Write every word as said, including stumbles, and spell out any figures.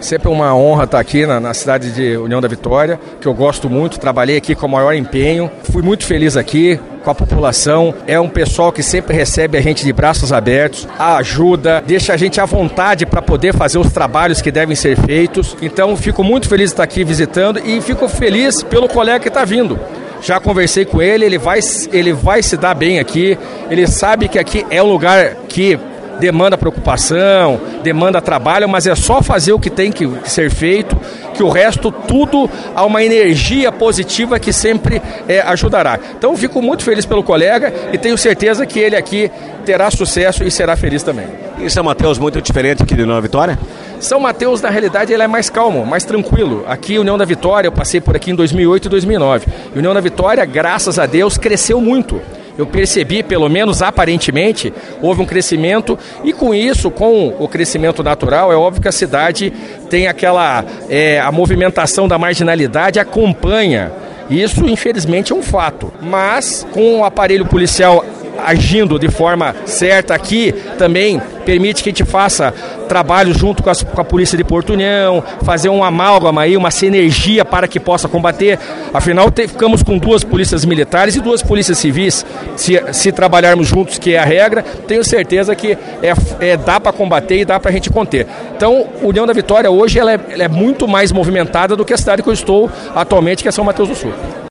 Sempre uma honra estar aqui na, na cidade de União da Vitória, que eu gosto muito, trabalhei aqui com o maior empenho, fui muito feliz aqui com a população, é um pessoal que sempre recebe a gente de braços abertos, ajuda, deixa a gente à vontade para poder fazer os trabalhos que devem ser feitos. Então fico muito feliz de estar aqui visitando e fico feliz pelo colega que está vindo. Já conversei com ele, ele vai, ele vai se dar bem aqui, ele sabe que aqui é um lugar que demanda preocupação, demanda trabalho, mas é só fazer o que tem que ser feito, que o resto tudo há uma energia positiva que sempre é, ajudará. Então eu fico muito feliz pelo colega e tenho certeza que ele aqui terá sucesso e será feliz também. E São Mateus muito diferente aqui de União da Vitória? São Mateus, na realidade, ele é mais calmo, mais tranquilo. Aqui, União da Vitória, eu passei por aqui em dois mil e oito e dois mil e nove. E União da Vitória, graças a Deus, cresceu muito. Eu percebi, pelo menos aparentemente, houve um crescimento e com isso, com o crescimento natural, é óbvio que a cidade tem aquela, é, a movimentação da marginalidade acompanha. Isso, infelizmente, é um fato. Mas, com o aparelho policial agindo de forma certa aqui, também permite que a gente faça trabalho junto com, as, com a Polícia de Porto União, fazer um amálgama aí, uma sinergia para que possa combater. Afinal, te, ficamos com duas polícias militares e duas polícias civis. Se, se trabalharmos juntos, que é a regra, tenho certeza que é, é, dá para combater e dá para a gente conter. Então, União da Vitória hoje ela é, ela é muito mais movimentada do que a cidade que eu estou atualmente, que é São Mateus do Sul.